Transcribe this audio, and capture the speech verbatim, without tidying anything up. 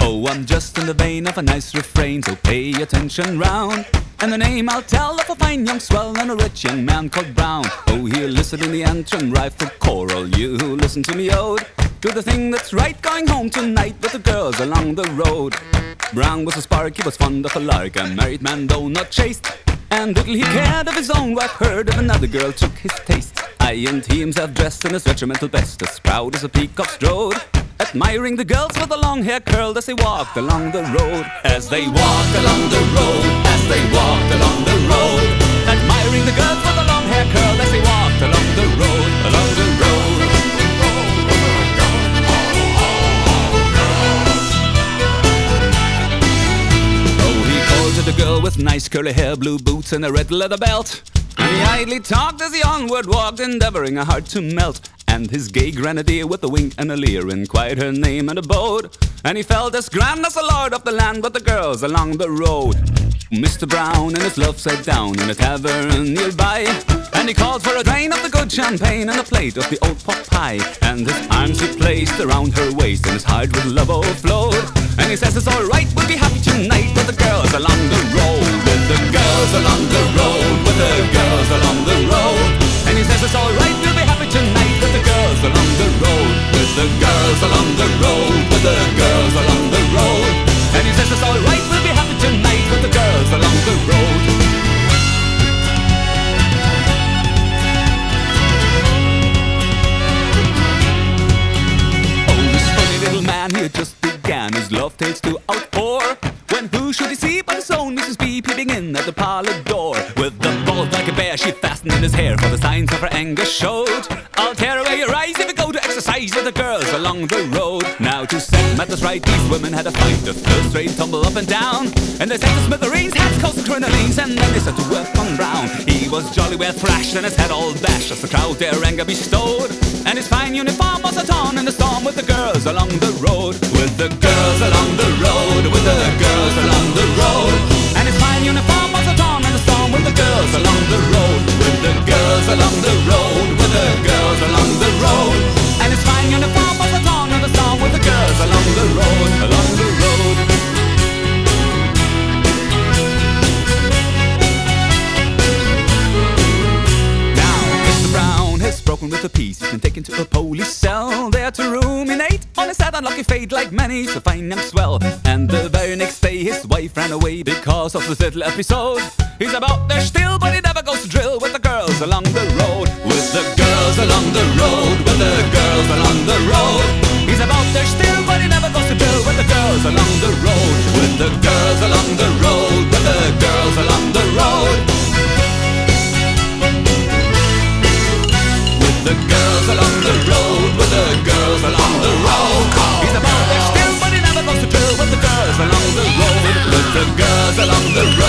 Oh, I'm just in the vein of a nice refrain, so pay attention round. And the name I'll tell of a fine young swell and a rich young man called Brown. Oh, he'll listen in the antrim, rifle choral. You listen to me ode, do the thing that's right, going home tonight with the girls along the road. Brown was a spark, he was fond of a lark, a married man though not chaste. And little he cared of his own wife, heard of another girl took his taste. Aye, and he himself dressed in his regimental best, as proud as a peacock strode, admiring the girls with the long hair curled as they walked along the road. As they walked along the road, as they walked along the road, admiring the girls with the long hair curled as they walked along the road, along the road. Oh, he called to the girl with nice curly hair, blue boots and a red leather belt, and he idly talked as he onward walked, endeavoring a heart to melt. And his gay grenadier with a wink and a leer inquired her name and abode, and he felt as grand as the lord of the land with the girls along the road. Mister Brown and his love sat down in a tavern nearby, and he called for a drain of the good champagne and a plate of the old pot pie. And his arms he placed around her waist, and his heart with love overflowed. And he says it's alright, we'll be happy tonight with the girls along the road, with the girls along the road, with the girls along the road. And he says it's alright, we'll be happy tonight with the girls along the road, with the girls along the road, with the girls along the road. And he says it's alright, we'll be happy tonight with the girls along the road. Oh, this funny little man, he just began his love tales to outpour, when who should he see but his own Missus B peeping in at the parlor door. With the bolt like a bear she fastened in his hair, for the signs of her anger showed. I'll tear away your eyes if you go to exercise with the girls along the road. Now to set matters right, these women had a fight, the first straight tumble up and down, and they set the smithereens, hats, coats and crinolines, and then they set to work on Brown. He was jolly well thrashed and his head all bashed as the crowd their anger bestowed, and his fine uniform was torn in the storm with the girls along the road, with the girls along the road, with the girls along the road. And his fine uniform was torn in the storm with the girls along the road, with the girls along the road, with the girls along the road. And his fine uniform was torn in the storm with the girls along the road, along the road. Now Mister Brown has broken with the peace, he's been taken to a police cell, there to ruminate on his sad unlucky fate like many so fine and swell. And the very next day his wife ran away because of this little episode. He's about there still, but he never goes to drill with the girls along the road, with the girls along the road, with the girls along the road. He's about there still, but he never goes to drill with the girls along the road, with the girls along the road, with the girls along the road. With the girls along the road, with the girls along the road. He's about there still, but he never goes to drill with the girls along the road, with the girls along the road.